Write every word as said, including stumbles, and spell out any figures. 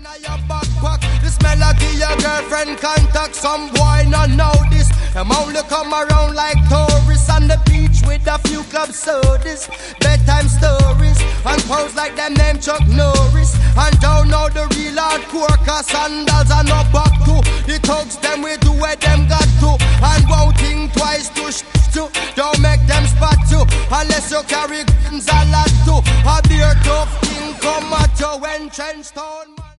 Your backpack, this melody your girlfriend contact. Some boy not know this. Them only come around like tourists on the beach with a few club sodas, bedtime stories, and pose like them name Chuck Norris. And don't know the real hardcore, cause sandals are not back to. The thugs them we do where them got to. And won't think twice to sh to. Don't make them spot you, unless you carry guns a lot to. A beer tough king come at you when trench town.